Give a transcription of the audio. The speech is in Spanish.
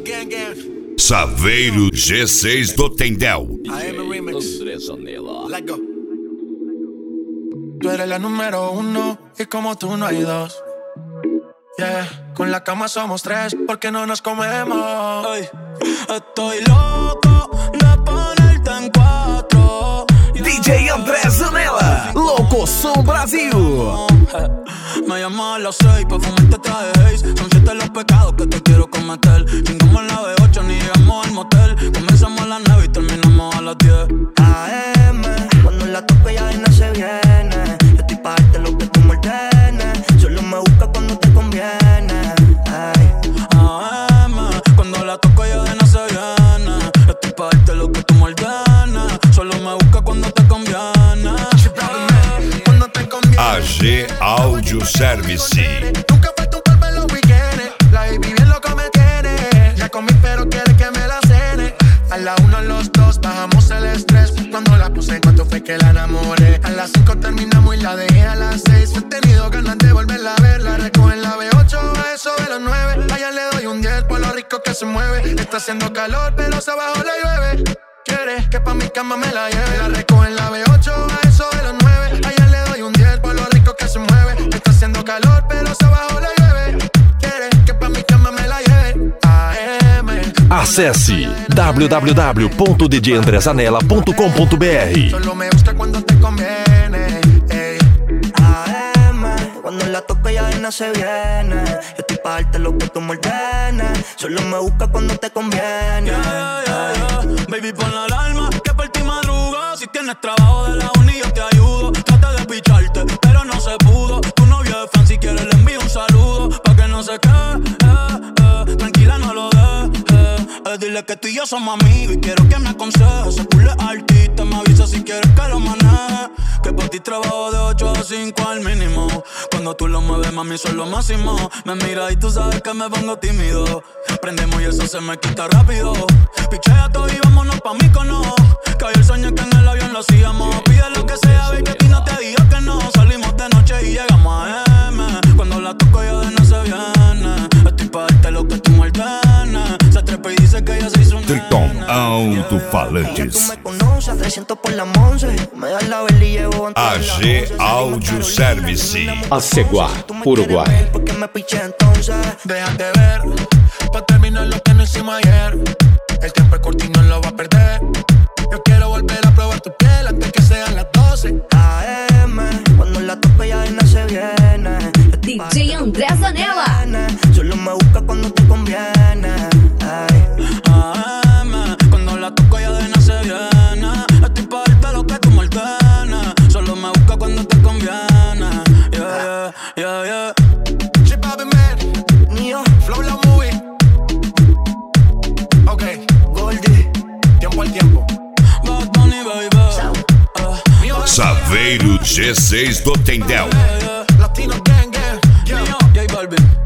Saveiro G6 do Tendel. Andrés Anela. Let's go. Tú eres la número uno y como tú no hay dos. Yeah, con la cama somos tres porque no nos comemos. Ay, estoy loco de ponerte en cuatro. DJ Andrés Anela, Louco Som Brasil. Me llamas a las 6 pa' fumarte traje Haze. Son 7 los pecados que te quiero cometer. Chingamos en la B8 ni llegamos al motel. Comenzamos a las 9 y terminamos a las 10 AM, cuando la toco ya no se viene. Yo estoy pa' darte lo que tú me ordenes. Solo me busca cuando te conviene. Ay. AM, cuando la toco ya de no se viene. Estoy pa' darte lo que tú me ordenes. Solo me busca cuando te conviene. AG Audio Service. Nunca falta un polvo en los weekends. La baby bien loco me tiene. Ya comí pero quiere que me la cene. A la 1 a los 2 bajamos el estrés. Cuando la puse, cuánto fue que la enamoré. A las 5 terminamos y la dejé a las 6. He tenido ganas de volverla a ver. La recojo en la B8 a eso de los 9. Allá le doy un 10 por lo rico que se mueve. Está haciendo calor pero se abajo le llueve. Quiere que pa' mi cama me la lleve. La recojo en la B8 a eso de los 9. Allá le doy un 10 por lo rico que se mueve. Está haciendo calor pero se abajo le llueve. Quiere que pa' mi cama me la lleve. AM. Acesse www.djandresanela.com.br. Solo me busca cuando te conviene. Ey. AM, cuando la toco ya no se viene. Yo estoy pa' darte lo que tú me ordenes. Solo me busca cuando te conviene. Baby, pon la alarma que por ti madruga. Si tienes trabajo de la uni yo te ayudo. Trata de picharte, pero no se pudo. Tu novio es fan, si quieres le envío un saludo. Pa' que no se quede, tranquila no lo dejes. Dile que tú y yo somos amigos y quiero que me aconsejes. Se pule artista, me avisa si quieres que lo maneje. Que por ti trabajo de 8 a 5 al mínimo. Cuando tú lo mueves, mami, soy lo máximo. Me mira y tú sabes que me pongo tímido. Prendemos y eso se me quita rápido. Pichea todo y vámonos pa' Mykonos. Que hoy el sueño que en el avión lo hacíamos. Pide lo que sea, baby, que a ti no te digo que no. Salimos de noche y llegamos a M. Cuando la toco ya de no se viene. Estoy pa' darte lo que tú me ordenes. Se trepa y dice que ella se hizo un Triton Tú Alto-Falantes. me conoces, 300 por la 11. Me das la vela y llevo AG Audio Service. Aceguá, Uruguay. Porque me piché entonces. Déjate ver, pa' terminar lo que no hicimos ayer. El tiempo es corto y no lo va a perder. Yo quiero volver a probar tu piel antes que sean las 12. AM, cuando la toco ya no se viene. DJ Andrés Anela. Solo me busca cuando te conviene. Ay. AM, cuando la toco ya de no se viene. Estoy pa' darte lo que tú me ordenes. Solo me busca cuando te conviene. Yeah, yeah, yeah, yeah. Chip Bobby Man, Nio, Flow la movie. Ok, Goldie, tiempo al tiempo. Bad Bunny, baby. Saveiro G6 do Tendel. Latino gang gang. Yeah. J Balvin.